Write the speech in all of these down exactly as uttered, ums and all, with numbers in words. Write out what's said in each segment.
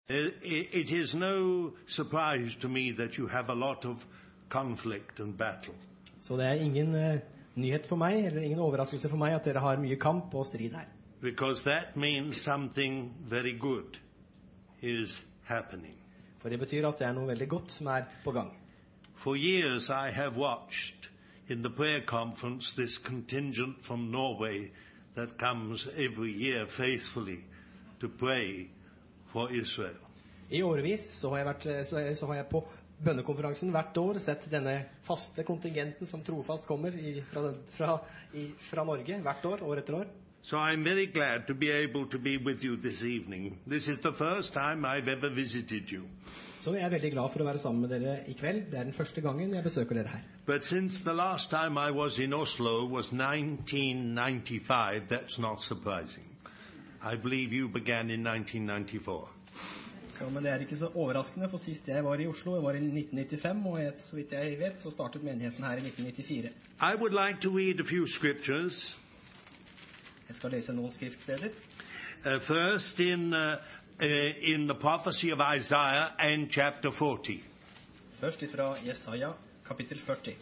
It is no surprise to me that you have a lot of conflict and battle. Så det er ingen uh, nyhet for meg, eller ingen overraskelse for meg, at dere har mye kamp og strid her. Because that means something very good is happening. For det betyr at det er noe veldig godt som er på gang. For years I have watched in the prayer conference this contingent from Norway that comes every year faithfully to pray for Israel. I årevis så har jeg vært så, så har jeg på bønnekonferansen hvert år sett denne faste kontingenten som trofast kommer i, fra, fra, i, fra Norge hvert år, år etter år. So I'm very glad to be able to be with you this evening. This is the first time I've ever visited you. Så jeg er veldig glad for å være sammen med dere i kveld. Det er den første gangen jeg besøker dere her. But since the last time I was in Oslo was nineteen ninety-five, that's not surprising. I believe you began in nineteen ninety-four. Så, men det er ikke så overraskende, for sist jeg var i Oslo, jeg var i nitten nittifem, og jeg, så vidt jeg vet, så startet menigheten her i nitten nittifire. I would like to read a few scriptures. Jeg skal lese noen skriftsteder. Uh, first in, uh, uh, in the prophecy of Isaiah and chapter forty. Først ifra Jesaja, kapittel førti.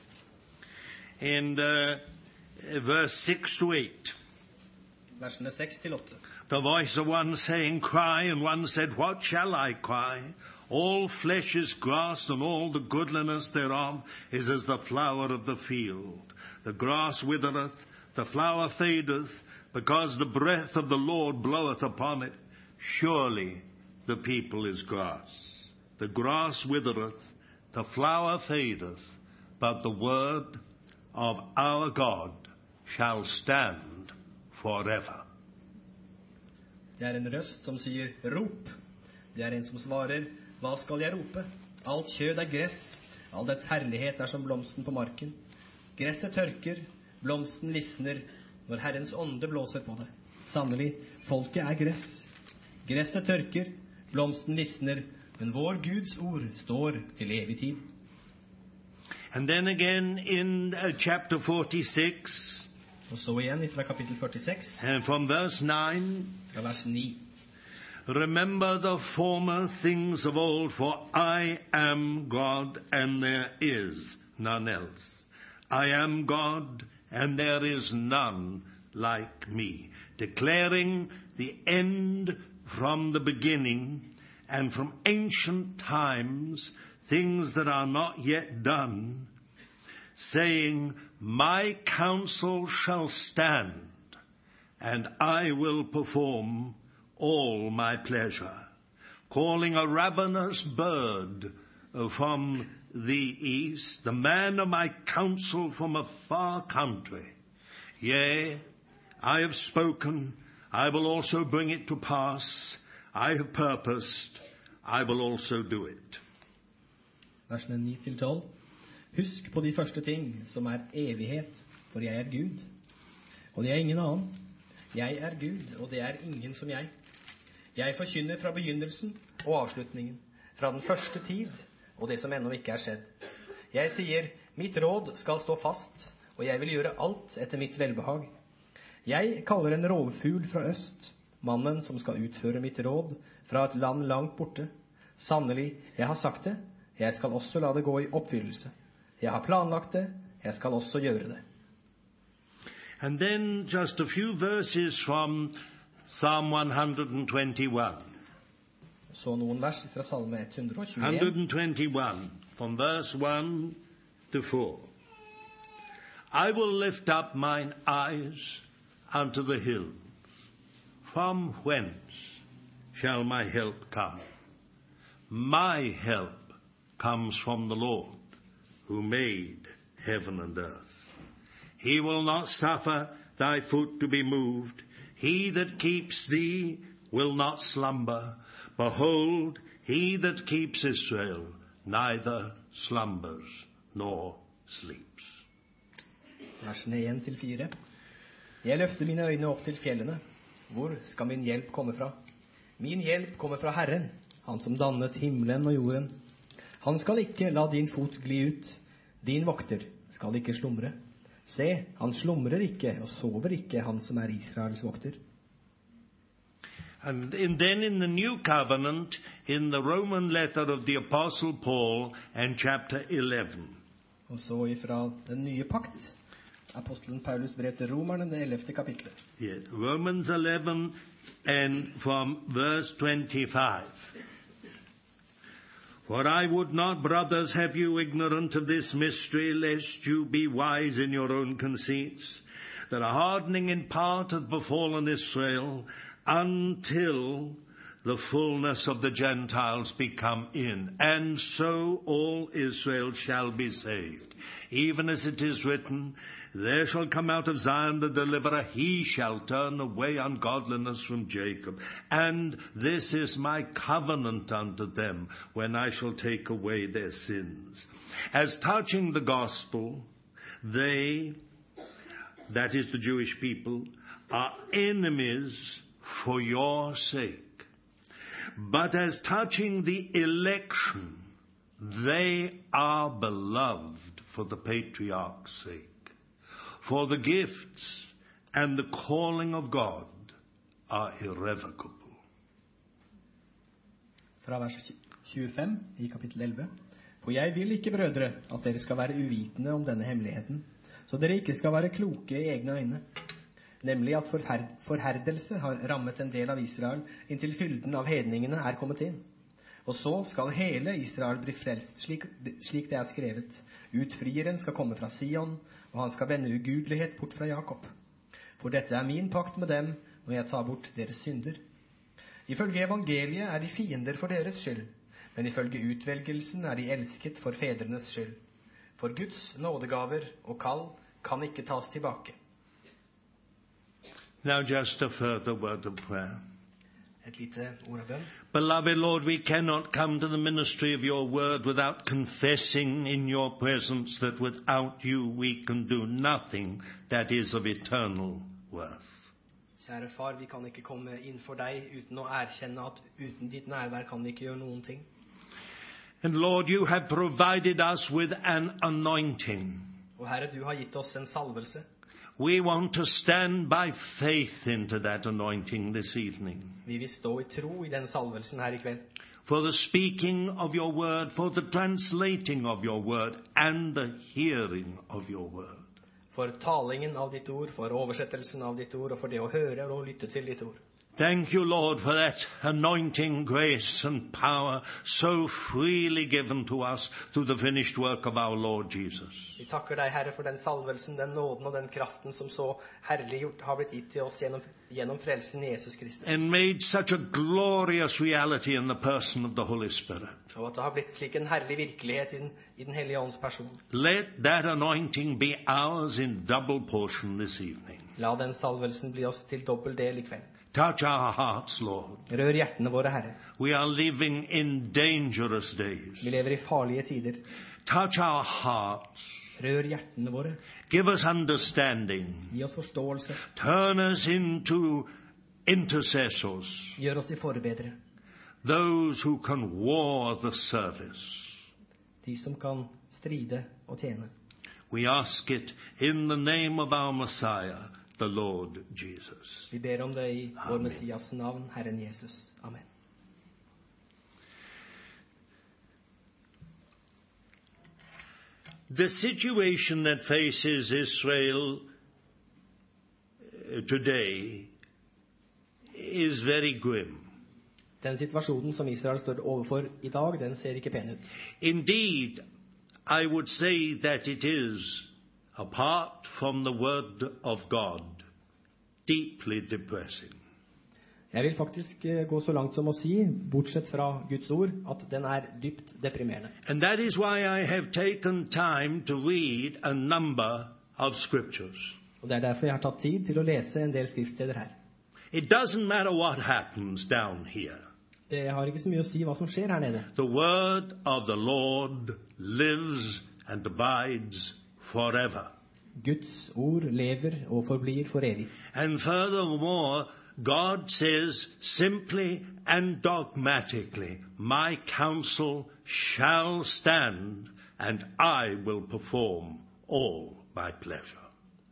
In uh, verse six to eight. Versene seks til åtte. The voice of one saying, cry, and one said, what shall I cry? All flesh is grass, and all the goodliness thereof is as the flower of the field. The grass withereth, the flower fadeth, because the breath of the Lord bloweth upon it. Surely the people is grass. The grass withereth, the flower fadeth, but the word of our God shall stand forever. Det er en røst som sier, rop. Det er en som svarer, hva skal jeg rope? Alt kjød er gress, all dets herlighet er som blomsten på marken. Gresset tørker, blomsten visner, når Herrens ånde blåser på det. Sannelig, folket er gress. Gresset tørker, blomsten visner, men vår Guds ord står til evig tid. And then again in uh, chapter forty-six, og så igjen fra kapittel førtiseks, and from verse nine, fra vers ni. Remember the former things of old, for I am God and there is none else. I am God and there is none like me, declaring the end from the beginning, and from ancient times things that are not yet done, saying, my counsel shall stand, and I will perform all my pleasure, calling a ravenous bird from the east, the man of my counsel from a far country. Yea, I have spoken, I will also bring it to pass. I have purposed, I will also do it. Versene ni til tolv. Husk på de første ting som er evighet, for jeg er Gud, og det er ingen annen. Jeg er Gud, og det er ingen som jeg. Jeg forkynner fra begynnelsen og avslutningen, fra den første tid, og det som ennå ikke er skjedd. Jeg sier, mitt råd skal stå fast, og jeg vil gjøre alt etter mitt velbehag. Jeg kaller en rovfugl fra øst, mannen som skal utføre mitt råd fra et land langt borte. Sannelig, jeg har sagt det, jeg skal også la det gå i oppfyllelse. Jeg har planlagt det, jeg skal også gjøre det. And then just a few verses from Psalm one twenty-one. Så noen vers fra Salme one twenty-one. one twenty-one, from verse one to four. I will lift up mine eyes unto the hills. From whence shall my help come? My help comes from the Lord, who made heaven and earth. He will not suffer thy foot to be moved. He that keeps thee will not slumber. Behold, he that keeps Israel neither slumbers nor sleeps. Versene one til four. Jeg løfter mine øyne opp til fjellene. Hvor skal min hjelp komme fra? Min hjelp kommer fra Herren, han som dannet himmelen og jorden. Han skal ikke la din fot gli ut. Din vokter skal ikke slumre. Se, han slumrer ikke og sover ikke, han som er Israels vokter. And in, then in the New Covenant, in the Roman letter of the Apostle Paul and chapter eleven. Og så ifra den nye pakt, apostelen Paulus brev til romerne, det ellevte kapitlet. Yeah, Romans eleven and from verse twenty-five. For I would not, brothers, have you ignorant of this mystery, lest you be wise in your own conceits, that a hardening in part hath befallen Israel, until the fullness of the Gentiles be come in, and so all Israel shall be saved. Even as it is written, there shall come out of Zion the deliverer, he shall turn away ungodliness from Jacob. And this is my covenant unto them, when I shall take away their sins. As touching the gospel, they, that is the Jewish people, are enemies for your sake. But as touching the election, they are beloved for the patriarch's sake. For the gifts and the calling of God are irrevocable. Fra vers tjuefem i kapittel elleve. For jeg vil ikke, brødre, at dere skal være uvitende om denne hemmeligheten, så dere ikke skal være kloke i egne øyne. Nemlig at forher forherdelse har rammet en del av Israel, inntil fylden av hedningene er kommet inn. Og så skal hele Israel bli frelst, slik, slik det er skrevet. Utfrieren skal komme fra Sion, og han skal vende ugudelighet bort fra Jakob. For dette er min pakt med dem, når jeg tar bort deres synder. Ifølge evangeliet er de fiender for deres skyld, men ifølge utvelgelsen er de elsket for fedrenes skyld. For Guds nådegaver og kall kan ikke tas tilbake. Now just a further word of prayer. Et lite ord av bønn. Beloved Lord, we cannot come to the ministry of your word without confessing in your presence that without you we can do nothing that is of eternal worth. Kjære far, vi kan ikke komme inn for deg uten å erkjenne at uten ditt nærvær kan vi ikke gjøre noen ting. And Lord, you have provided us with an anointing. Og Herre, du har gitt oss en salvelse. We want to stand by faith into that anointing this evening. Vi vil stå i tro i den salvelsen her i kveld. For the speaking of your word, for the translating of your word, and the hearing of your word. For talingen av ditt ord, for oversettelsen av ditt ord, og for det å høre og lytte til ditt ord. Thank you, Lord, for that anointing, grace and power so freely given to us through the finished work of our Lord Jesus. Vi takker deg, Herre, for den salvelsen, den nåden og den kraften som så herliggjort har blitt gitt til oss gjennom, gjennom frelsen i Jesus Kristus. And made such a glorious reality in the person of the Holy Spirit. Og at det har blitt slik en herlig virkelighet i den, i den hellige ånds person. Let that anointing be ours in double portion this evening. La den salvelsen bli oss til dobbel del i kveld. Touch our hearts, Lord. Rør hjertene våre, Herre. We are living in dangerous days. Vi lever i farlige tider. Touch our hearts. Rør hjertene våre. Give us understanding. Gi oss forståelse. Turn us into intercessors. Gjør oss til forbedre. Those who can war the service. De som kan stride og tjene. We ask it in the name of our Messiah, the Lord Jesus. Vi ber om det i vår Messias navn, Herren Jesus. Amen. The situation that faces Israel today is very grim. Den situasjonen som Israel står overfor i dag, den ser ikke pen ut. Indeed, I would say that it is, apart from the word of God, deeply depressing. Jeg vil faktisk gå så langt som å si, bortsett fra Guds ord, at den er dypt deprimerende. And that is why I have taken time to read a number of scriptures. Og det er derfor jeg har tatt tid til å lese en del skriftsteder her. It doesn't matter what happens down here. Det har ikke så mye å si hva som skjer her nede. The word of the Lord lives and abides forever. Guds ord lever og forblir for evig. And furthermore, God says simply and dogmatically, my counsel shall stand and I will perform all my pleasure.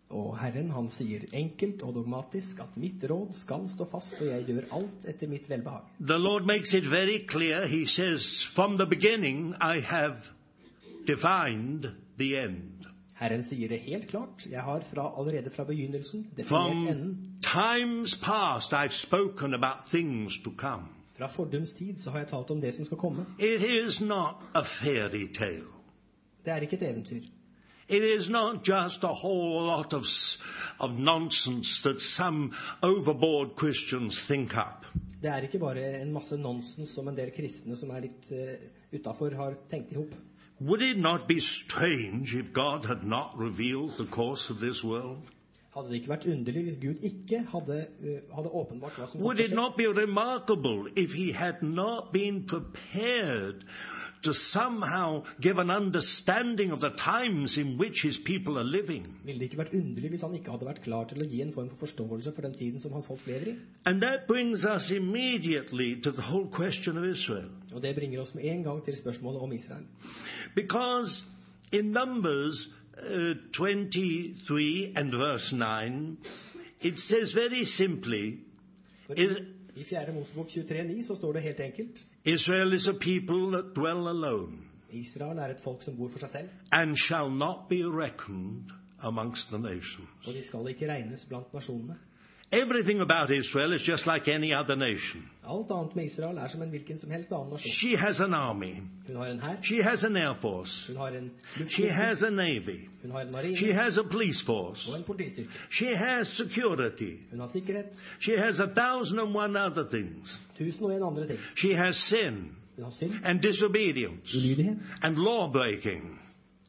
Og Herren, han sier enkelt og dogmatisk at mitt råd skal stå fast, og jeg gjør alt etter mitt velbehag. The Lord makes it very clear. He says, from the beginning I have defined the end. Herren sier det helt klart. Jeg har fra, allerede fra begynnelsen definert From enden. times past I've spoken about things to come. Fra fordums tid så har jeg talt om det som skal komme. It is not a fairy tale. Det er ikke et eventyr. It is not just a whole lot of, of nonsense that some overboard Christians think up. Det er ikke bare en masse nonsens som en del kristne som er litt uh, utenfor har tenkt ihop. Would it not be strange if God had not revealed the course of this world? Hadde det ikke vært underlig hvis Gud ikke hadde, uh, hadde åpenbart hva som Would kom it til å skje? not be remarkable if he had not been prepared to somehow give an understanding of the times in which his people are living? Ville det ikke vært underlig hvis han ikke hadde vært klar til å gi en form for forståelse for den tiden som hans folk lever i? And that brings us immediately to the whole question of Israel. Og det bringer oss med en gang til spørsmålet om Israel. Because in Numbers uh, twenty-three and verse nine, it says very simply, For is, I fjerde Mosebok tjuetre ni så står det helt enkelt: Israel is a people that dwell alone Israel er et folk som bor for seg selv, and shall not be reckoned amongst the nations. og de skal ikke regnes blant nasjonene. Everything about Israel is just like any other nation. Alt annet med Israel er som en hvilken som helst annen nasjon. She has an army. Hun har en hær, She has an air force. hun har en She luftstyrke, has a navy. hun har en She marine has a police force. og en politistyrke. She has security. Hun har sikkerhet, She has a thousand and one other things. tusen og en andre ting. She has sin Hun har synd, and disobedience ulydighet, and law breaking.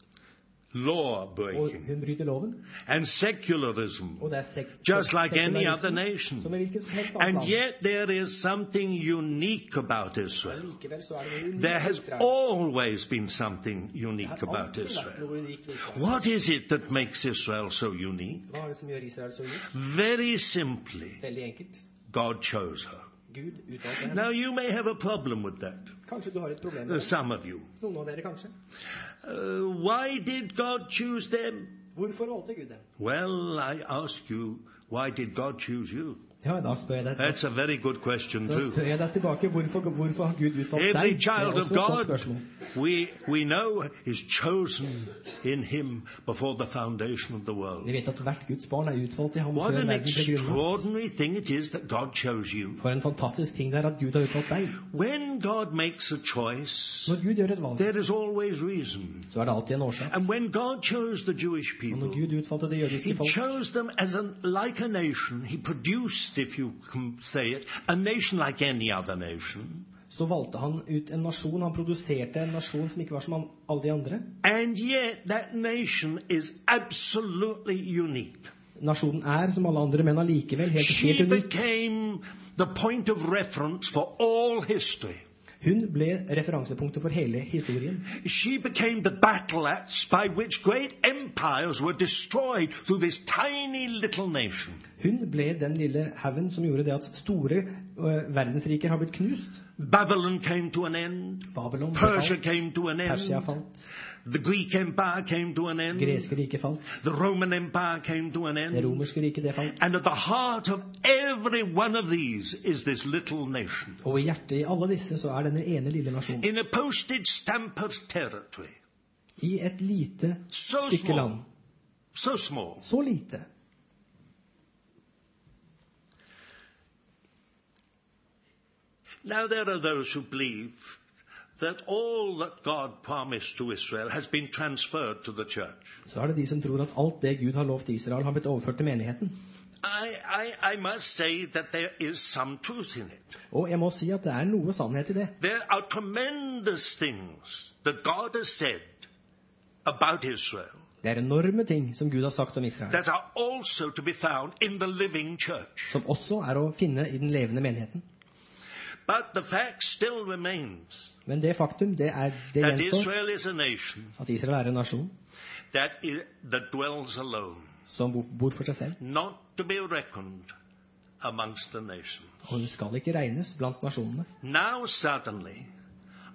Law og breaking. hun bryter loven, And secularism. og det er sek Just like any other sekularisme, nation. som en hvilken som helst annen And land. yet there is something unique about Men Israel. likevel så er det noe unikt There med has Israel. always been something Det unique har about alltid vært Israel. noe unikt med Israel. What is it that makes Israel so unique? Hva er det som gjør Israel så unik? Very simply, Veldig enkelt. God chose her. Gud utvalgte Now henne. you may have a problem with that, Kanskje du har et problem uh, med det. some of you. Noen av dere kanskje. Uh, why did God choose them? Hvorfor valgte Gud dem? Well, I ask you, why did God choose you? Ja, da spør jeg deg, That's a very good question da too. spør jeg deg tilbake, hvorfor, hvorfor har Gud utvalgt deg? Every Det er child of også et godt God, spørsmål. we, we know is chosen in him before the foundation of the Vi world. vet at hvert Guds barn er utvalgt i ham What før an verden ble grunnlagt. extraordinary thing it is that God chose you. For en fantastisk ting det er at Gud har utvalgt deg. When God makes a choice, Når Gud gjør et valg, there is always reason. så er det alltid en årsak. And when God chose the Jewish Og når people, Gud utvalgte det jødiske He folk, chose them as a, like a nation. He produced, if you can say it, a nation like any other nation. så valgte han ut en nasjon. Han produserte en nasjon som ikke var som alle de andre. And yet that nation is absolutely unique. Nasjonen er som alle andre, men allikevel helt, She helt unik. became the point of reference for all history. Hun ble referansepunktet for hele historien. She became the battle axe by which great empires were destroyed through this tiny little nation. Hun ble den lille haugen som gjorde det at store øh, verdensriker har blitt knust. Babylon came to an end. Babylon ble Persia falt. came to an Persia end. falt. The Greek Empire came to an end. Greske riket falt. The Roman Empire came to an Det end. romerske riket det falt. And at the heart of every one of these is this little nation. Og i hjertet i alle disse så er denne ene lille nasjonen. In a postage stamp of territory. I et lite So stykke land. small. So small. Så lite. Now there are those who believe that all that God promised to Israel has been transferred to the church. Så er det de som tror at alt det Gud har lovt Israel har blitt overført til menigheten. I, I, I must say that there is some truth in it. Og jeg må si at det er noe sannhet i det. There are tremendous things that God has said about Israel Det er enorme ting som Gud har sagt om Israel, that are also to be found in the living church. som også er å finne i den levende menigheten. But the fact still remains Men det faktum, det er det that gjenstår Israel is a nation at Israel er en nasjon that, is, that dwells alone, som bo- bor for seg selv. not to be reckoned amongst the nations. Og hun skal ikke regnes blant nasjonene. Now suddenly,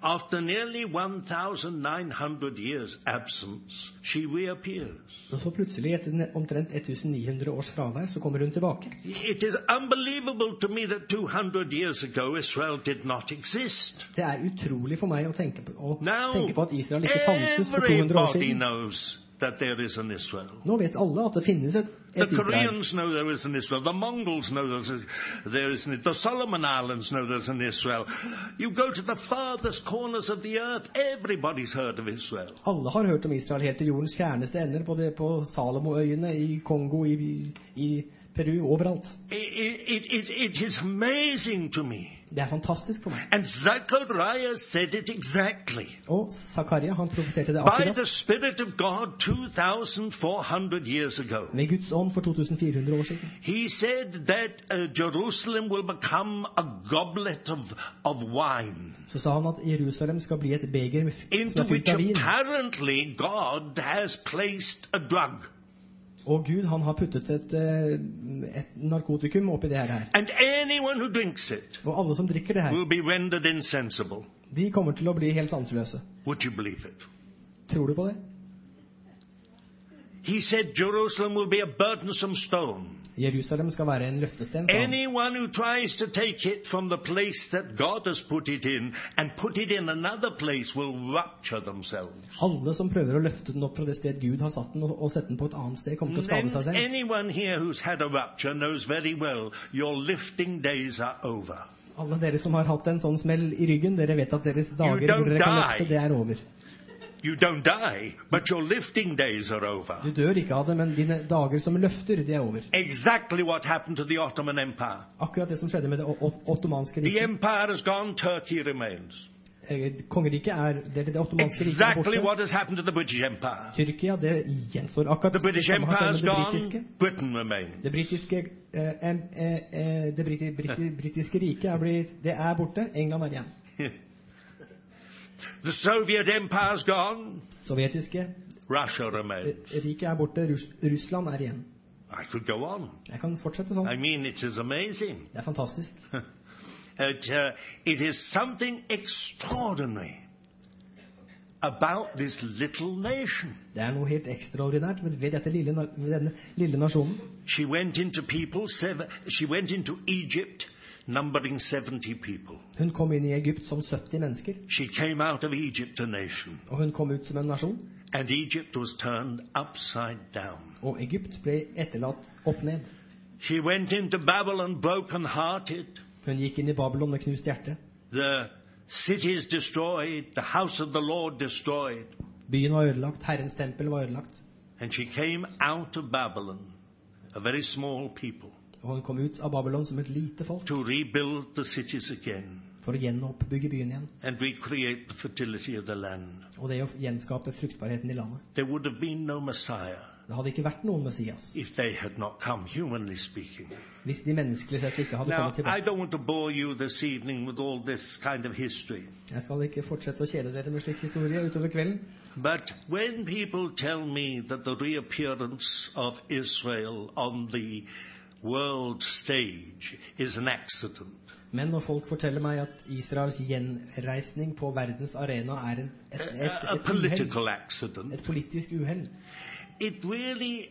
After nearly one thousand nine hundred years absence, she reappears. Og så plutselig, etter omtrent nittien hundre års fravær, så kommer hun tilbake. It is unbelievable to me that two hundred years ago Israel did not exist. Det er utrolig for meg å tenke på, å Now, tenke på at Israel ikke fantes for to hundre år everybody siden. knows that there is an Israel. Nå vet alle at det finnes et, The et Israel. Koreans know there is an Israel. The Mongols know there's a, there is an The Solomon Islands know there's an Israel. You go to the farthest corners of the earth, everybody's heard of Israel. Alle har hørt om Israel helt til jordens fjerneste ender, både på Salomoøyene, i Kongo, i, i Peru, overalt. It, it, it, it is amazing to me. Det er fantastisk for meg. And Zechariah said it exactly. Og Zakaria, han profeterte det By akkurat. the Spirit of God two thousand four hundred years ago. Ved Guds ånd for to tusen fire hundre år siden. He said that uh, Jerusalem will become a goblet of, of wine. Så sa han at Jerusalem skal bli et beger som Into er fylt which av vin. apparently God has placed a drug. Og Gud, han har puttet et, eh, et narkotikum oppi det her. And anyone who drinks it Og alle som drikker det her, will be rendered insensible. de kommer til å bli helt sanseløse. Would you believe it? Tror du på det? He said Jerusalem will be a burdensome stone. Jerusalem skal være en løftesten. sa han. Anyone who tries to take it from the place that God has put it in and put it in another place will rupture themselves. Alle som prøver å løfte den opp fra det sted Gud har satt den, og, og sette den på et annet sted, kommer til å skade Then seg selv. anyone here who's had a rupture knows very well your lifting days are over. Alle dere som har hatt en sånn smell i ryggen, dere vet at deres dager don't hvor dere kan die. løfte, det er over. You don't die, but your lifting days are over. Du dør ikke av det, men dine dager som løfter, det er over. Exactly what happened to the Ottoman Empire. Akkurat det som skjedde med det o- o- ottomanske The riket. empire has gone, Turkey remains. Eh, Kongeriket er det, det ottomanske riket er Exactly borte. what has happened to the British Empire. Tyrkia, det gjenstår akkurat The British det samme har Empire has skjedd med det gone, britiske. Britain remains. Det britiske, eh, em- eh, eh, det briti, briti, britiske riket er, blitt, det er borte. England er igjen. The Soviet empire's gone, Sovjetiske Russia eh, remains. riket er borte. Rus, Russland er igjen. I could go on. Jeg kan fortsette sånn. I mean, it is amazing. Det er fantastisk. It, uh, it is something extraordinary about this little nation. Det er noe helt ekstraordinært ved ved dette lille, na- ved denne lille nasjonen. She went into people, seven, she went into Egypt, numbering seventy people. Hun kom inn i Egypt som sytti mennesker, She came out of Egypt a nation, og hun kom ut som en nasjon. and Egypt was turned upside down. Og Egypt ble etterlatt opp ned. She went into Babylon broken-hearted, Hun gikk inn i Babylon med knust hjerte. the cities destroyed, the house of the Lord destroyed. Byen var ødelagt, Herrens tempel var ødelagt. And she came out of Babylon, a very small people, Og hun kom ut av Babylon som et lite folk to rebuild the cities again for å gjenoppbygge byen igjen. and recreate the fertility of the land. Og det å gjenskape fruktbarheten i landet. There would have been no Messiah Det hadde ikke vært noen Messias if they had not come, humanly speaking. hvis de menneskelig sett ikke hadde Now, kommet I tilbake. don't want to bore you this evening with all this kind of history, Jeg skal ikke fortsette å kjede dere med slik historie utover kvelden. but when people tell me that the reappearance of Israel on the world stage is an accident, Men når folk forteller meg at Israels gjenreisning på verdens arena er en, et, et, a, a et, uhell, political accident, et politisk uhell, it really,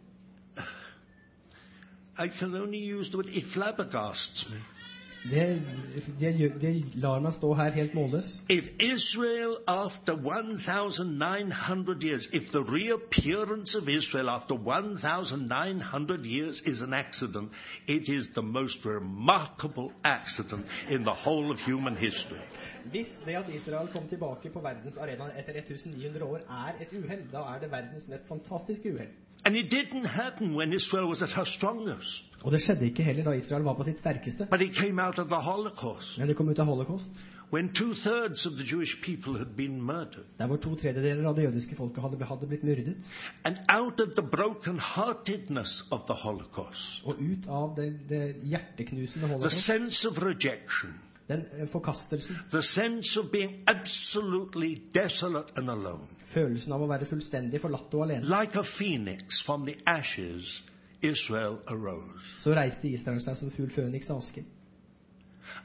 I can only use the word, it flabbergasts me. det, det, gjør- det lar meg stå her helt målløs. If Israel, after one thousand nine hundred years, if the reappearance of Israel after one thousand nine hundred years is an accident, it is the most remarkable accident in the whole of human history. Hvis det at Israel kom tilbake på verdens arena etter nittien hundre år er et uhell, da er det verdens mest fantastiske uhell. And it didn't happen when Israel was at her strongest, Og det skjedde ikke heller da Israel var på sitt sterkeste. but it came out of the Holocaust, Men det kom ut av holocaust, when two-thirds of the Jewish people had been murdered. der hvor to tredjedeler av det jødiske folket hadde, hadde blitt myrdet. And out of the broken-heartedness of the Holocaust, Og ut av det, det hjerteknusende the holocaust, sense of rejection, den eh, forkastelsen, the sense of being absolutely desolate and alone, følelsen av å være fullstendig forlatt og alene, like a phoenix from the ashes, Israel arose. så reiste Israel seg som fugl føniks av asken.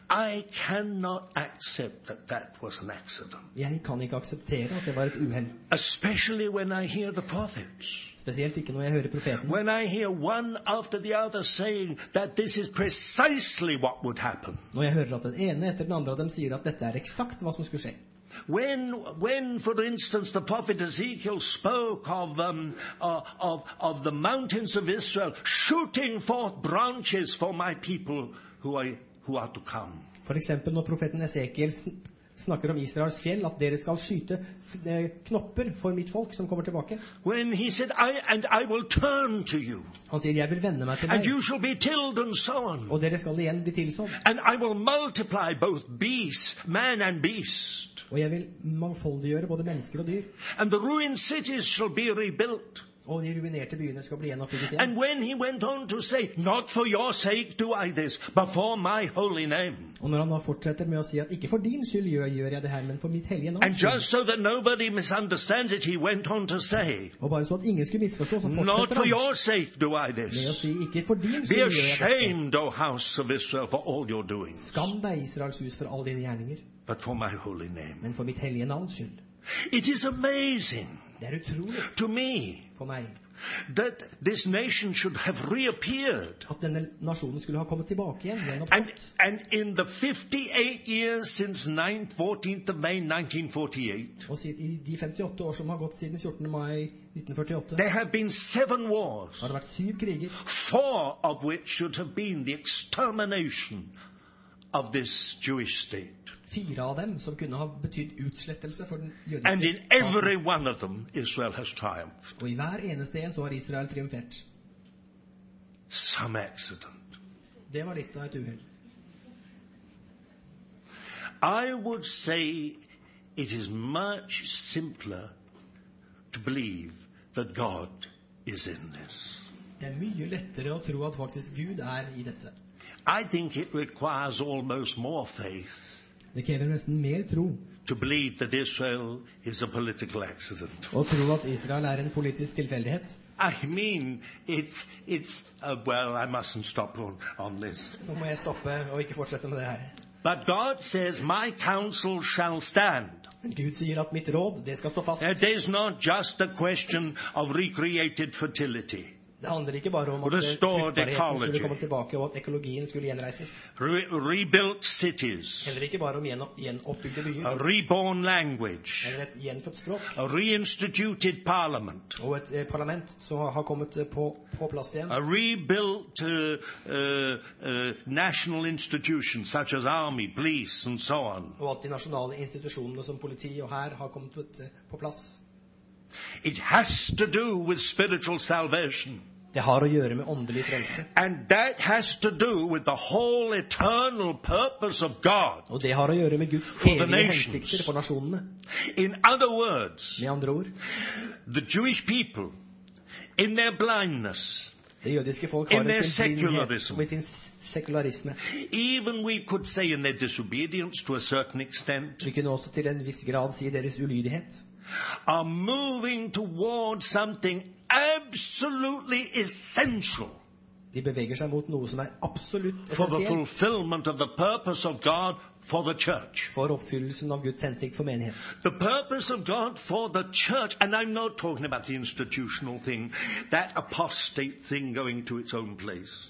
I cannot accept that that was an accident. Jeg kan ikke akseptere at det var et uheld. Especially when I hear the prophets. Spesielt ikke når jeg hører profeten. When I hear one after the other saying that this is precisely what would happen. Når jeg hører at den ene etter den andre av dem sier at dette er eksakt hva som skulle skje. When, when, for instance, the prophet Ezekiel spoke of, um, uh, of, of the mountains of Israel shooting forth branches for my people who are, who are to come. For eksempel når profeten Ezekiel snakker om Israels fjell, at dere skal skyte knopper for mitt folk som kommer tilbake. When he said, I, and I will turn to you. Han sier, jeg vil vende meg til And deg. you shall be tilled and so on. Og dere skal igjen bli tilsådd. And I will multiply both beast, man and beast. Og jeg vil mangfoldiggjøre både mennesker og dyr. And the ruined cities shall be rebuilt. Og de ruinerte byene skal bli gjenoppbygget igjen. And when he went on to say, not for your sake do I this, but for my holy name. Og når han da fortsetter med å si at ikke for din skyld gjør, gjør jeg det her, men for mitt hellige navns And just so that nobody misunderstands it, he went on to say, og bare så at ingen skulle misforstå, så not fortsetter for han your sake do I med å this. si ikke for din Be skyld gjør jeg dette. ashamed, O house of Israel, for all your doings, Skam deg, Israels hus, for alle dine gjerninger, but for my holy name. men for mitt hellige navns skyld. It is amazing Det er utrolig to me for meg that this nation should have reappeared. at denne nasjonen skulle ha kommet tilbake igjen. And, and in the fifty-eight years since fourteenth of May nineteen forty-eight, Og i de femtiåtte år som har gått siden fjortende mai nitten førtiåtte, there have been seven wars, har det vært syv kriger, four of which should have been the extermination of this Jewish state. fire av dem som kunne ha betydd utslettelse for den And in jødiske every staten. one of them, Israel has triumphed. Og i hver eneste en så har Israel triumfert. Some accident. Det var litt av et uheld. I would say it is much simpler to believe that God is in this. Det er mye lettere å tro at faktisk Gud er i dette. I think it requires almost more faith Det krever nesten mer tro to believe that Israel is a political accident. å tro at Israel er en politisk tilfeldighet. I mean, it's, it's uh, well, I mustn't stop on, on this. Nå må jeg stoppe og ikke fortsette med det her. But God says, my counsel shall stand. Men Gud sier at mitt råd, det skal stå fast. It is not just a question of recreated fertility. Det handler ikke bare om Og at det står fruktbarheten skulle ecology. komme tilbake, og at ekologien skulle gjenreises. Re- rebuilt cities, Heller ikke bare om gjen- gjenoppbygde byer, a reborn language, eller et gjenfødt språk, a reinstituted parliament, og et eh, parlament som har- har kommet eh, på, på plass igjen. a rebuilt uh, uh, uh, national institutions such as army, police, and so on. Og at de nasjonale institusjonene som politi og hær har kommet på, på plass. It has to do with spiritual salvation. Det har å gjøre med åndelig frelse. And that has to do with the whole eternal purpose of God. Og det har å gjøre med Guds For the evige nations. hensikter for nasjonene. In other words, Med andre ord, the Jewish people, in their blindness, det jødiske folk In har their en sin blindhet secularism. og i sin sekularisme. even we could say in their disobedience to a certain extent, Vi kunne også til en viss grad si deres ulydighet. are moving towards something absolutely essential De beveger seg mot noe som er absolutt for the essensielt fulfillment of the purpose of God for the church. for oppfyllelsen av Guds hensikt for menigheten. The purpose of God for the church, and I'm not talking about the institutional thing, that apostate thing going to its own place.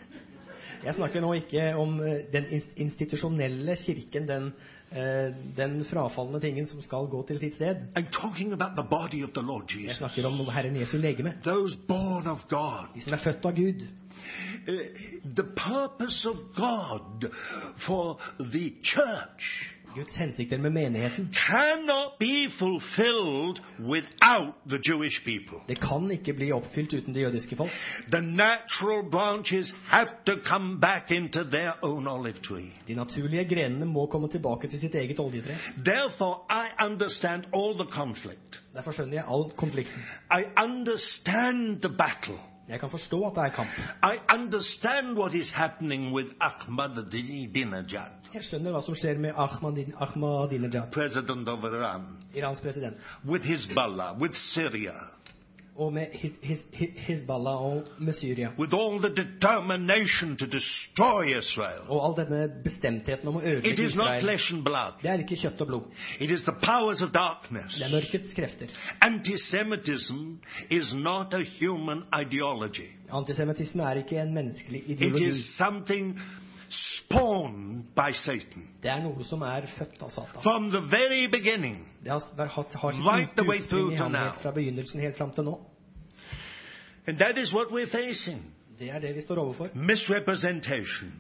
Jeg snakker nå ikke om eh, den ins- institusjonelle kirken, den, eh, den frafallende tingen som skal gå til sitt sted. I'm talking about the body of the Lord Jeg Jesus. snakker om Herren Jesu legeme, Those born of God. de som er født av Gud. Uh, the purpose of God for the church Guds hensikter med menigheten. cannot be fulfilled without the Jewish people. Det kan ikke bli oppfylt uten det jødiske folk. The natural branches have to come back into their own olive tree. De naturlige grenene må komme tilbake til sitt eget oljetre. Therefore, I understand all the conflict. Derfor skjønner jeg all konflikten. I understand the battle. Jeg kan forstå at det er kamp. I understand what is happening with Ahmadinejad, Jeg skjønner hva som skjer med Ahmadin- Ahmadinejad, president of Iran, Irans president, with Hezbollah, with Syria. og med Hizballah og med Syria. with all the determination to destroy Israel. Og all denne bestemtheten om å ødelegge It is not Israel. flesh and blood. Det er ikke kjøtt og blod. It is the powers of darkness. Det er mørkets krefter. Anti-Semitism is not a human ideology. Antisemittisme er ikke en menneskelig It ideologi. is something spawned by Satan. Det er noe som er født av Satan. From the very beginning, Det har, har, har sitt Right the way utspring through i to ham now. helt fra begynnelsen helt fram til nå. and that is what we're facing. Det er det vi står overfor. Misrepresentation.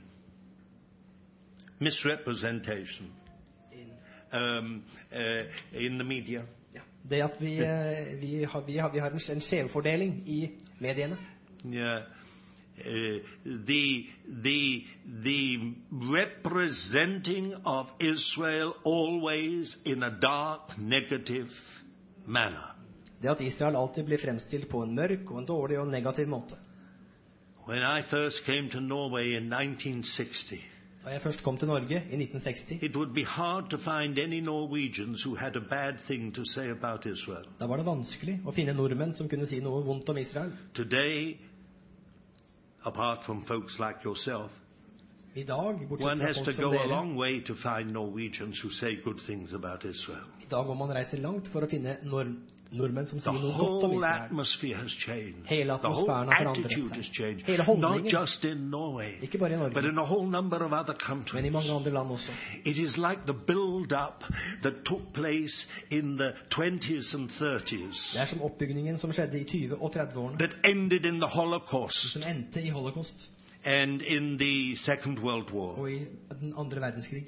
Misrepresentation. Um, uh, in the media. Ja. Det at vi, eh, vi, har, vi, har, vi har en, en skjevfordeling i mediene. Yeah. Uh, the the the representing of Israel always in a dark, negative manner. Det at Israel alltid blir fremstilt på en mørk og en dårlig og negativ måte. When I first came to Norway in nineteen sixty, Da jeg først kom til Norge i nitten seksti, it would be hard to find any Norwegians who had a bad thing to say about Israel. da var det vanskelig å finne nordmenn som kunne si noe vondt om Israel. Today, apart from folks like yourself, I dag, bortsett one fra has folk to som go a dere, long way to find Norwegians who say good things about Israel. i dag må man reise langt for å finne nord nordmenn som The sier noe godt om whole Israel. atmosphere has changed. Hele The whole atmosfæren har forandret attitude has seg. changed. Hele Not holdningen, just in Norway, ikke bare i but Norge, in a whole number of other men i countries. mange andre land også. It is like the build-up that took place in the twenties and thirties Det er som oppbygningen som skjedde i tyve- og tredve-årene, that ended in the Holocaust som endte i holocaust and in the Second World War. og i den andre verdenskrig.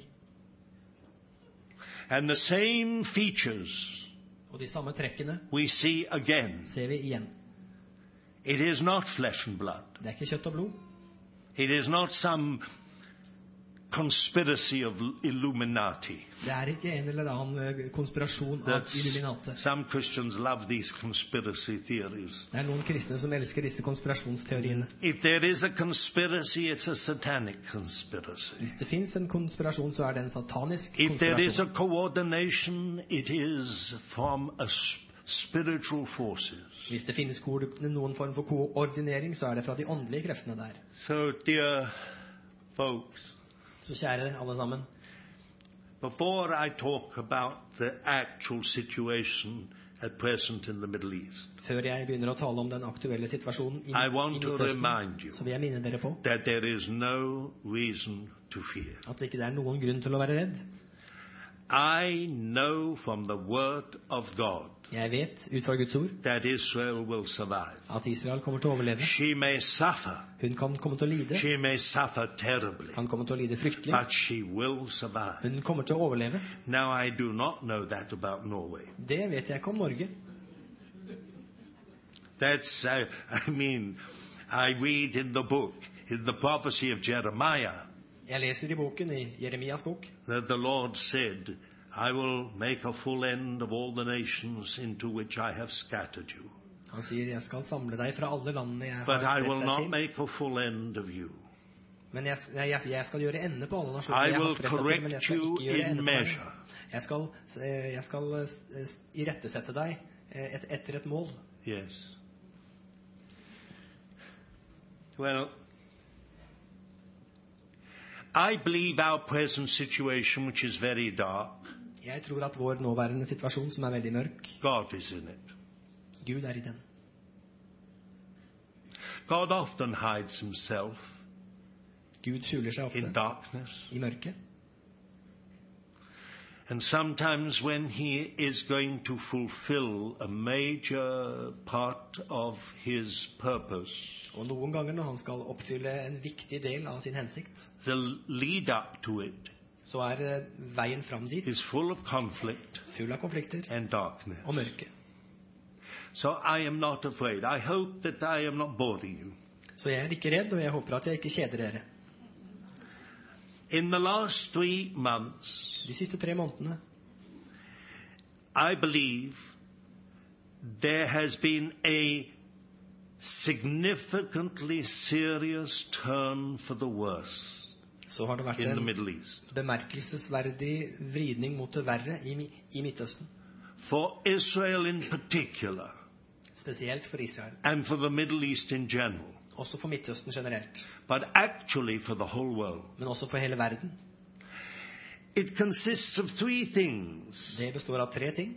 And the same features Og de samme trekkene we see again. ser vi igjen. It is not flesh and blood. Det er ikke kjøtt og blod. It is not some conspiracy of Illuminati. Det er ikke en eller annen eh, konspirasjon av That's, Illuminate. some Christians love these conspiracy theories. Det er noen kristne som elsker disse konspirasjonsteoriene. If there is a conspiracy, it's a satanic conspiracy. Hvis det finnes en konspirasjon, så er det en satanisk If there is a konspirasjon. coordination, it is from a s- spiritual forces. Hvis det finnes ko- noen form for koordinering, så er det fra de åndelige kreftene der. So, dear folks, Så kjære alle sammen, before I talk about the actual situation at present in the Middle East, før jeg begynner å tale om den aktuelle situasjonen i, I want i to Midtøsten, remind you så vil jeg minne dere på that there is no reason to fear. at det ikke er noen grunn til å være redd. I know from the word of God Jeg vet, ut fra Guds ord, that Israel will survive. at Israel kommer til å overleve. She may suffer. Hun kan komme til å lide. She may suffer terribly. Han kommer til å lide fryktelig. But she will survive. Hun kommer til å overleve. Now, I do not know that about Norway. Det vet jeg ikke om Norge. That's, uh, I mean, I read in the book, in the prophecy of Jeremiah, Jeg leser i boken, i Jeremias bok, that the Lord said, I will make a full end of all the nations into which I have scattered you. han sier, jeg skal samle deg fra alle landene jeg har But I will spredt not deg til. make a full end of you. Men jeg, jeg, jeg skal gjøre ende på alle I nasjoner jeg har will spredt deg til, men jeg correct skal you ikke gjøre in ende på deg. measure. Jeg skal, eh, jeg skal eh, irettesette deg eh, et, etter et mål. Yes. Well, I believe our present situation, which is very dark, Jeg tror at vår nåværende situasjon, som er veldig mørk, God is in it. Gud er i den. God often hides himself Gud skjuler seg in ofte darkness. i mørket. And sometimes when he is going to fulfill a major part of his purpose, Og noen ganger når han skal oppfylle en viktig del av sin hensikt, the lead up to it så er eh, veien fram dit is full of conflict full av konflikter and darkness. og mørke. So I am not afraid. I hope that I am not boring you. Så jeg er ikke redd, og jeg håper at jeg ikke kjeder dere. In the last three months, De siste tre månedene I believe there has been a significantly serious turn for the worse så har det vært in the en Middle East. bemerkelsesverdig vridning mot det verre i, Mi- i Midtøsten. For Israel in particular, Spesielt for Israel. and for the Middle East in general, Også for Midtøsten generelt. but actually for the whole world. Men også for hele verden. It consists of three things. Det består av tre ting.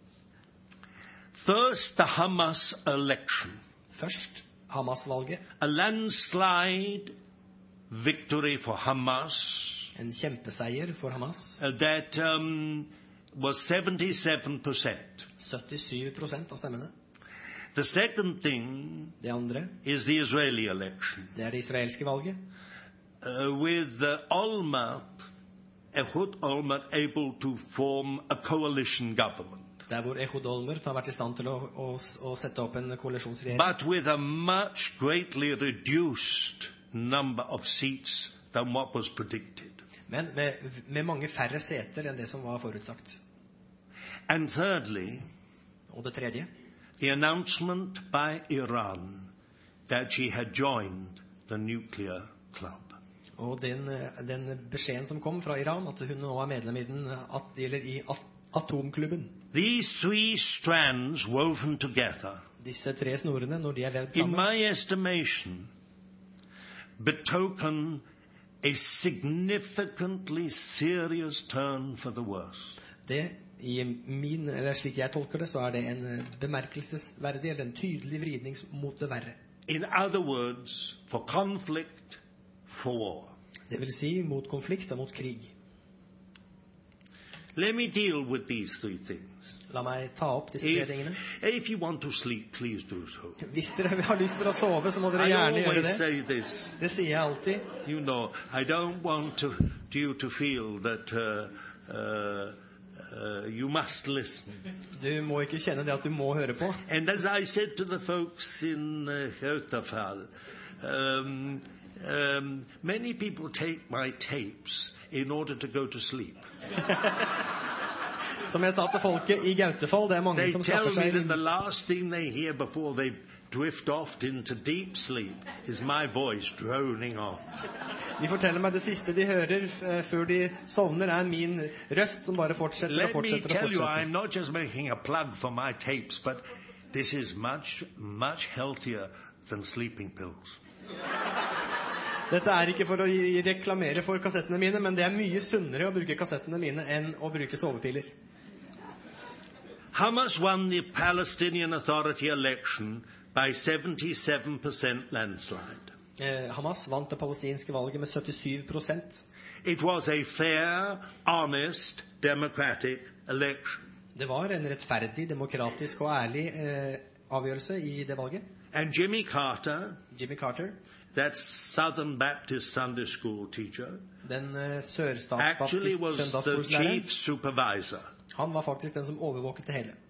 First, the Hamas election, Først Hamas-valget. a landslide victory for Hamas En kjempeseier for Hamas. uh, that um, was seventy-seven percent. syttisju prosent av stemmene. The second thing Det andre, is the Israeli election, det er det israelske valget. uh, with uh, Olmert, Ehud Olmert, able to form a coalition government, Der hvor Ehud Olmert har vært i stand til å, å, å sette opp en koalisjonsregjering. but with a much greatly reduced number of seats than what was predicted. Men med, med mange færre seter enn det som var forutsagt. And thirdly, Og det tredje, the announcement by Iran that she had joined the nuclear club. og den, den beskjeden som kom fra Iran, at hun nå er medlem i, den, at, eller i at, atomklubben. These three strands woven together, Disse tre snorene, når de er vevd in sammen, my estimation, betoken a significantly serious turn for the worse. det i min, eller slik jeg tolker det, så er det en bemerkelsesverdig, eller en tydelig vridning mot det verre. In other words, for conflict, for war. Det vil si mot konflikt og mot krig. Let me deal with these three things. La meg ta opp disse tre If, tingene. if you want to sleep, please do so. Hvis dere har lyst til å sove, så må dere I gjerne gjøre always det. say this. Det sier jeg alltid. You know, I don't want to, you to feel that uh, uh, uh, you must listen. Du må ikke kjenne det at du må høre på. And as I said to the folks in uh, Götafall, um, um, many people take my tapes in order to go to sleep. Som jeg sa til folket i Gautefall, det er mange They som tell skaffer me seg that the last thing they hear before they drift off into deep sleep is my voice droning on. De forteller meg det siste de hører f- før de sovner, er min røst som bare fortsetter og Let me fortsetter og tell you, I'm fortsetter. not just making a plug for my tapes, but this is much, much healthier than sleeping pills. Dette er ikke for å gi- reklamere for kassettene mine, men det er mye sunnere å bruke kassettene mine enn å bruke sovepiller. Hamas won the Palestinian Authority election by seventy-seven percent landslide. Eh, Hamas vant det palestinske valget med syttisju prosent. It was a fair, honest, democratic election. Det var en rettferdig, demokratisk og ærlig eh, avgjørelse i det valget. And Jimmy Carter, Jimmy Carter, that Southern Baptist Sunday school teacher, den eh, actually sørstatsbaptist was the søndagsskolelæreren, chief supervisor. han var faktisk den som overvåket det hele.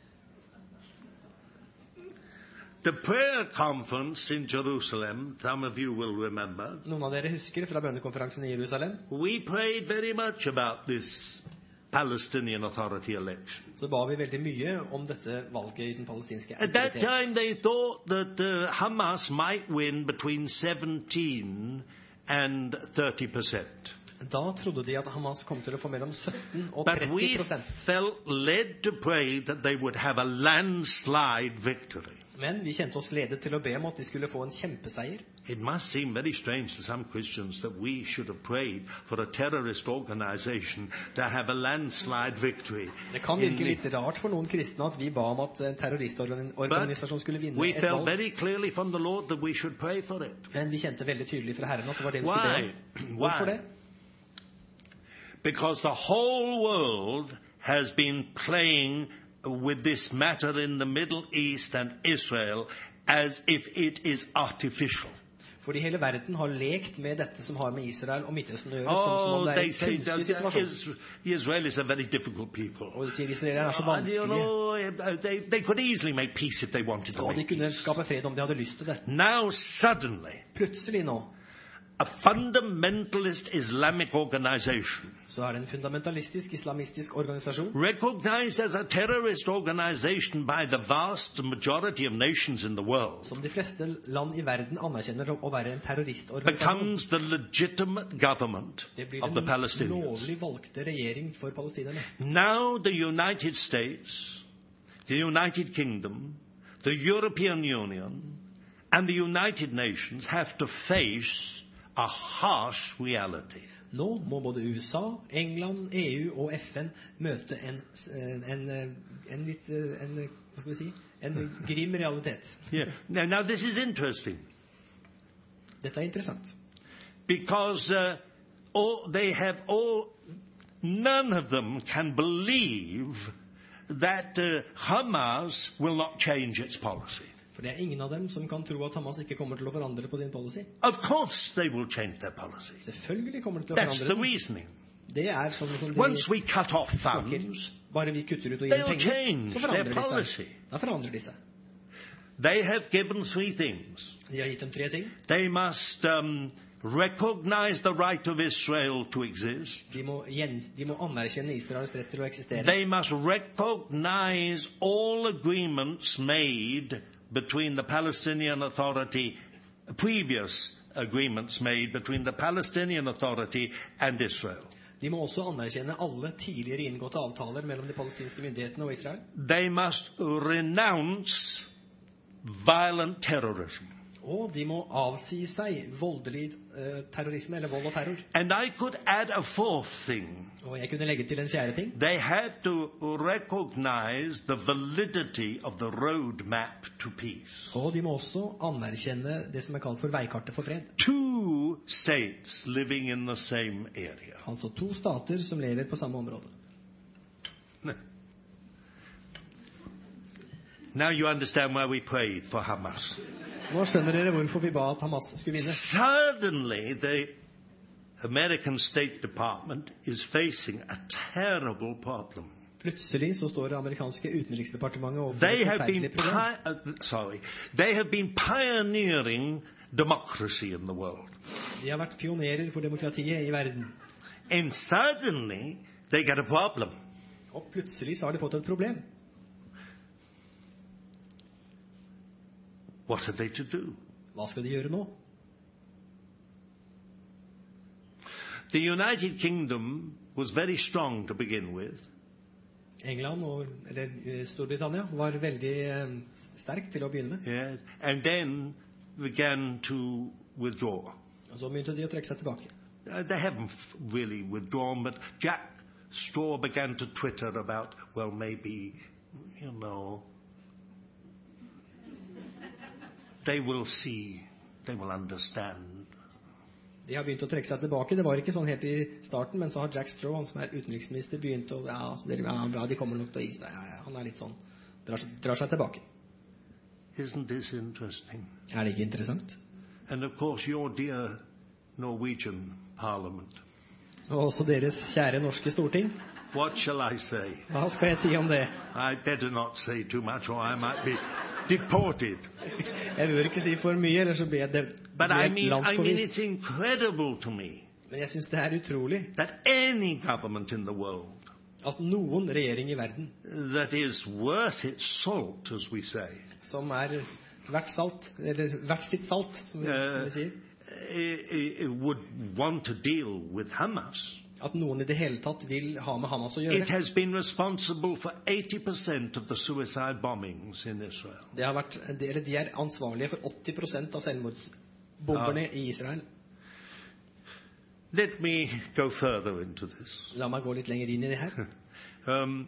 The prayer conference in Jerusalem, some of you will remember, Noen av dere husker fra bønnekonferansen i Jerusalem, we prayed very much about this Palestinian Authority election. så ba vi veldig mye om dette valget i den palestinske At that autoritet. time they thought that uh, Hamas might win between seventeen and thirty percent. Da trodde de at Hamas kom til å få mellom sytten og But tretti we prosent. felt led to pray that they would have a landslide victory. Men vi kjente oss ledet til å be om at de skulle få en kjempeseier. It must seem very strange to some Christians that we should have prayed for a terrorist organization to have a landslide victory. Det kan in virke the- litt rart for noen kristne at vi ba om at en terroristorganisasjon skulle vinne We et felt valg. very clearly from the Lord that we should pray for it. Men vi kjente veldig tydelig fra Herren at det var det vi skulle Why? be om. Hvorfor Why? det? Because the whole world has been playing with this matter in the Middle East and Israel as if it is artificial. Fordi hele verden har lekt med dette som har med Israel og Midtøsten å gjøre, som, som Oh, om det er they en say kunstig that situasjon. Is- the Israelis are very difficult people. Og de sier israelerne er så Uh, you vanskelige, know, they, they could easily make peace if they wanted to og de make kunne peace. skape fred om de hadde lyst til det. Now suddenly, Plutselig nå, a fundamentalist Islamic organization, så er det en fundamentalistisk islamistisk organisasjon, recognized as a terrorist organization by the vast majority of nations in the world, som de fleste land i verden anerkjenner å være en terroristorganisasjon. becomes the legitimate government Det blir of the den Palestinians. lovlig valgte regjering for palestinerne. Now the United States, the United Kingdom, the European Union and the United Nations have to face a harsh reality. Nå må både U S A, England, E U og F N møte en, en, en, litt, en, hva skal vi si, en grim realitet. Yeah. Now, now this is interesting. Dette er interessant. Because uh, all, they have all, none of them can believe that uh, Hamas will not change its policy. For det er ingen av dem som kan tro at Hamas ikke kommer til å forandre på sin policy. Of course they will change their policy. Selvfølgelig kommer de til å That's forandre the den. reasoning. Det er sånn som de Once we cut off snakker. funds, Bare vi kutter ut og they'll gir penger, change så forandrer their de policy. seg. Da forandrer de seg. They have given three things. De har gitt dem tre ting. They must um, recognize the right of Israel to exist. De må, gjens, de må anerkjenne Israels rett til å eksistere. They must recognize all agreements made between the Palestinian Authority, previous agreements made between the Palestinian Authority and Israel. De må også anerkjenne alle tidligere inngåtte avtaler mellom de palestinske myndighetene og Israel. They must renounce violent terrorism. Og de må avsi seg voldelig eh, terrorisme, eller vold og terror. And I could add a fourth thing. Og jeg kunne legge til en fjerde ting. They have to recognize the validity of the roadmap to peace. Og de må også anerkjenne det som er kalt for veikartet for fred. Two states living in the same area. Altså to stater som lever på samme område. Now you understand why we prayed for Hamas. Nå skjønner dere hvorfor vi ba at Hamas skulle vinne. Suddenly the American State Department is facing a terrible problem. Plutselig så står det amerikanske utenriksdepartementet overfor They et have been forferdelig problem. pi- uh, sorry. They have been pioneering democracy in the world. De har vært pionerer for demokratiet i verden. And suddenly they get a problem. Og plutselig så har de fått et problem. What are they to do? Hva skal de gjøre nå? The United Kingdom was very strong to begin with. England, og, eller eh, Storbritannia, var veldig eh, sterk til å begynne med. Yeah, and then began to withdraw. Og så begynte de å trekke seg tilbake. Uh, they haven't f- really withdrawn, but Jack Straw began to Twitter about, well, maybe, you know, they will see, they will understand. De har begynt å trekke seg tilbake. Det var ikke sånn helt i starten, men så har Jack Straw, han som er utenriksminister, begynt å, ja, så dere, ja, bra, de kommer nok til å gi seg. Ja, ja, han er litt sånn, drar, seg- drar seg tilbake. Isn't this interesting? Er det ikke interessant? And of course, your dear Norwegian Parliament. Og også deres kjære norske storting. What shall I say? Hva skal jeg si om det? I better not say too much or I might be deported. Jeg bør ikke si for mye, eller så blir jeg, det, But I blir mean, jeg I mean, landsforvist. it's incredible to me Men jeg synes det er utrolig that any government in the world at noen regjering i verden, that is worth its salt, as we say, som er verdt salt, eller verdt sitt salt, som vi, som uh, vi sier, i- i- would want to deal with Hamas. at noen i det hele tatt vil ha med Hamas å It gjøre. has been responsible for eighty percent of the suicide bombings in Israel. Det har vært, de, eller de er ansvarlige for åtti prosent av selvmordsbomberne i Israel. Let me go further into this. La meg gå litt lenger inn i det her. Um,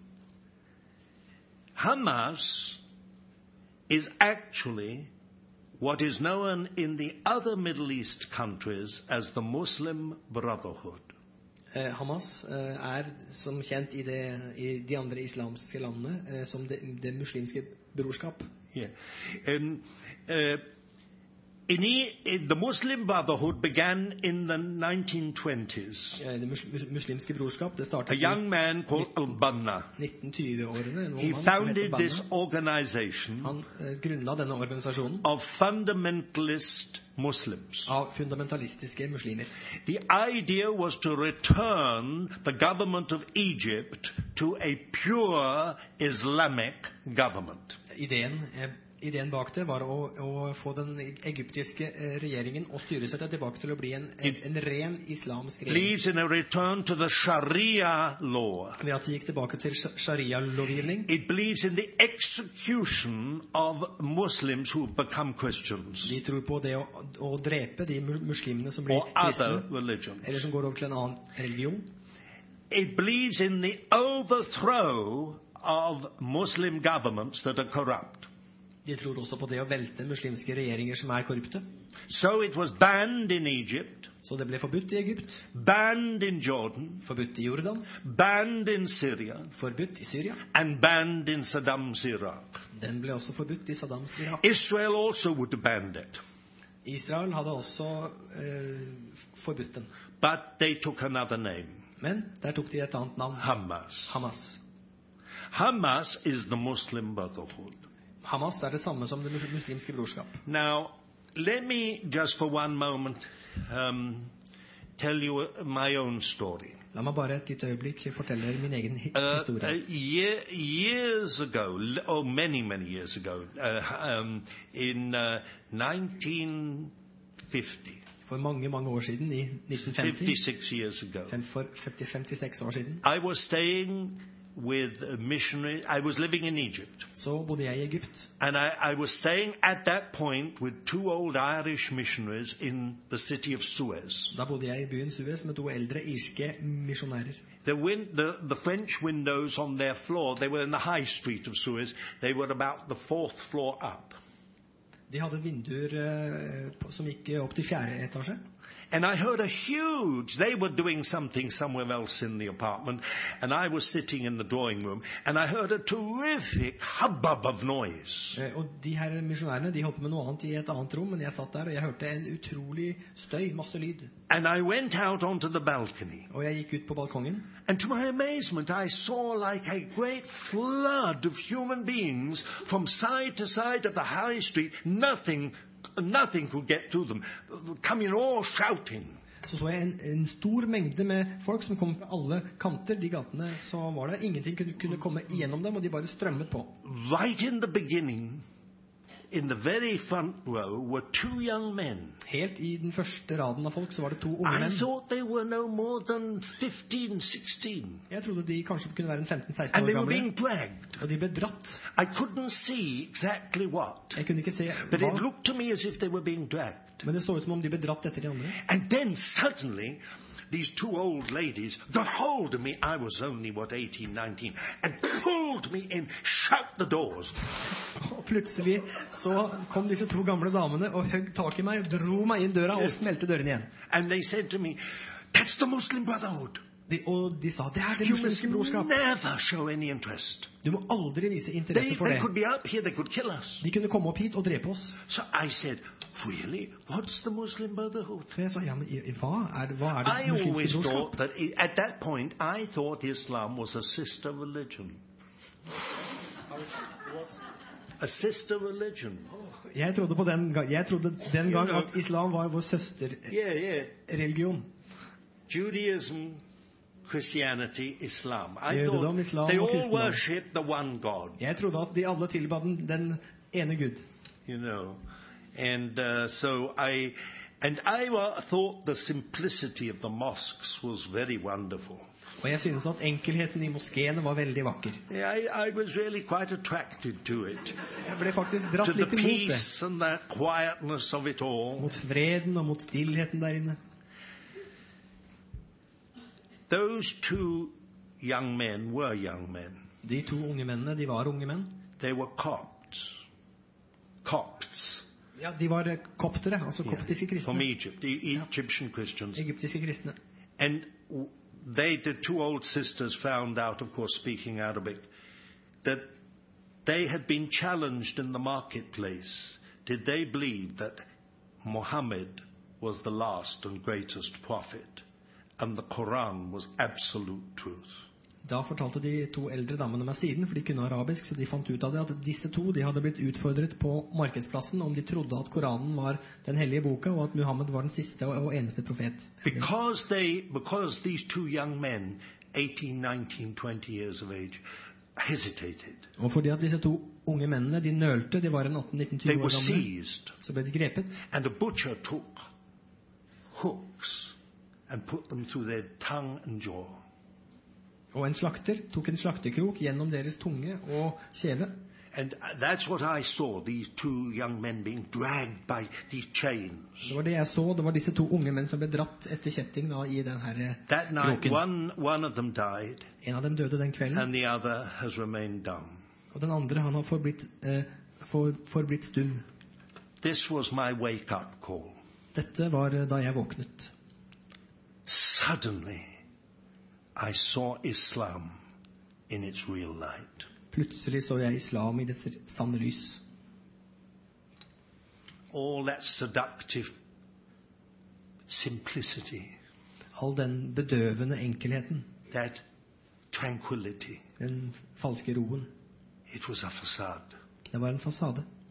Hamas is actually what is known in the other Middle East countries as the Muslim Brotherhood. Eh, Hamas eh, er som kjent i, det, i de andre islamske landene eh, som det, det muslimske brorskap. Yeah. And, uh, in, e- in the Muslim Brotherhood began in the nineteen twenties. Eh, det mus muslimske brorskap, det A startet young i man called al-Banna. nitten tjue-årene. En ung He mann som founded heter this Banna. organization Han eh, grunnla denne organisasjonen of fundamentalist Muslims. av fundamentalistiske muslimer. The idea was to return the government of Egypt to a pure Islamic government. Ideen eh, ideen bak det var å, å få den egyptiske eh, regjeringen og styresettet tilbake til å bli en, en, en ren islamsk regjering. Believes in a return to the Sharia law. Ved at de gikk tilbake til sharia-lovgivning. It believes in the execution of Muslims who have become Christians De tror på det å, å drepe de mu- muslimene som blir or other kristne, religions. eller som går over til en annen religion. It believes in the overthrow of Muslim governments that are corrupt. De tror også på det å velte muslimske regjeringer som er korrupte. So it was banned in Egypt, Så det ble forbudt i Egypt, banned in Jordan, forbudt i Jordan, banned in Syria, forbudt i Syria. and banned in Saddam's Iraq. Den ble også forbudt i Saddams Irak. Israel also would have banned it, Israel hadde også eh, forbudt den. but they took another name, Men der tok de et annet navn. Hamas. Hamas. Hamas is the Muslim Brotherhood. Hamas er det samme som det mus- muslimske brorskap. Now, let me just for one moment um, tell you my own story. La meg bare et lite øyeblikk fortelle dere min egen hi- Uh, uh, historie. year, years ago, l- oh, many, many years ago, uh, um, in uh, nineteen fifty, For mange, mange år siden, i nitten femti, fifty-six years ago, fem- for femti femtiseks år siden, I was staying with a missionary. I was living in Egypt, så bodde jeg i Egypt. and I, I was staying at that point with two old Irish missionaries in the city of Suez. Da bodde jeg i byen Suez med to eldre irske misjonærer. The, win- the, the French windows on their floor, they were in the high street of Suez. They were about the fourth floor up. De hadde vinduer eh, på- som gikk opp til fjerde etasje. And I heard a huge, they were doing something somewhere else in the apartment, and I was sitting in the drawing room, and I heard a terrific hubbub of noise. Eh, Og de her misjonærene de holdt på med noe annet i et annet rom, men jeg satt der og jeg hørte en utrolig støy, masse lyd. And I went out onto the balcony, Og jeg gikk ut på balkongen, and to my amazement, I saw like a great flood of human beings from side to side of the high street. Nothing, nothing could get to them, coming all shouting. så så jeg en, en stor mengde med folk som kom fra alle kanter. De gatene som var der, ingenting kunne, kunne komme igjennom dem, og de bare strømmet på. Right in the beginning, in the very front row, were two young men. Helt i den første raden av folk så var det to unge I menn. thought they were no more than fifteen, sixteen. Jeg trodde de kanskje kunne være en femten seksten And år they were gamle. being dragged. Og de ble dratt. I couldn't see exactly what, Jeg kunne ikke se but it hva, looked to me as if they were being dragged. men det så ut som om de ble dratt etter de andre. And then suddenly, these two old ladies got hold of me. I was only, what, eighteen, nineteen, and pulled me in, shut the doors. Og plutselig så kom disse to gamle damene og høgg tak i meg, dro meg inn døra og smelte dørene igjen. And they said to me, that's the Muslim Brotherhood. De, og de sa, det er det You must muslimske brorskap. never show any interest. Du må aldri vise They, interesse for they det. could be up here, they could kill us. De kunne komme opp hit og drepe oss. So I said, really? What's the Muslim Brotherhood? Så jeg sa, ja, men i- hva er det, hva er I det muslimske always brorskap? thought that i- at that point, I thought Islam was a sister religion. A sister religion. Jeg trodde på den gang, jeg trodde den gang at islam var vår Yeah, yeah. søsterreligion. Judaism, Christianity, Islam. I Jødedom, thought islam they og all kristendom. worship the one God, Jeg trodde at de alle tilbad den, den ene Gud. you know. And uh, so I, and I uh, thought the simplicity of the mosques was very wonderful. Og jeg synes at enkelheten i moskeene var veldig vakker. Yeah, I, I was really quite attracted to it, Jeg ble faktisk to dratt the litt imot det. peace and that quietness of it all. Mot freden og mot stillheten der inne. Those two young men were young men. De to unge mennene, de var unge menn. They were Copts. Copts. Ja, de var eh, koptere, altså koptiske From kristne. Egypt, the Egyptian Christians. Egyptiske kristne. And w- they, the two old sisters, found out, of course, speaking Arabic, that they had been challenged in the marketplace. Did they believe that Muhammad was the last and greatest prophet, and the Quran was absolute truth? Da fortalte de to eldre damene meg siden, for de kunne arabisk, så de fant ut av det, at disse to de hadde blitt utfordret på markedsplassen om de trodde at Koranen var den hellige boka, og at Muhammed var den siste og eneste profet. Because they, because these two young men, eighteen, nineteen, twenty years of age, hesitated. Og fordi at disse to unge mennene, de nølte, de var en atten nitten They tjue were år gamle, seized, så ble de grepet. and the butcher took hooks and put them through their tongue and jaw. Og en slakter tok en slaktekrok gjennom deres tunge og kjeve. And that's what I saw, these two young men being dragged by these chains. Det var det jeg så, det var disse to unge menn som ble dratt etter kjetting da, i den her That night, kroken. one, one of them died, En av dem døde den kvelden, and the other has remained dumb. og den andre han har forblitt, eh, for, forblitt stum. This was my wake-up call. Dette var eh, da jeg våknet. Suddenly, I saw Islam in its real light. Plutselig så jeg islam i dets sanne lys. All that seductive simplicity, All den bedøvende enkelheten, that tranquility, den falske roen, it was a facade. det var en fasade.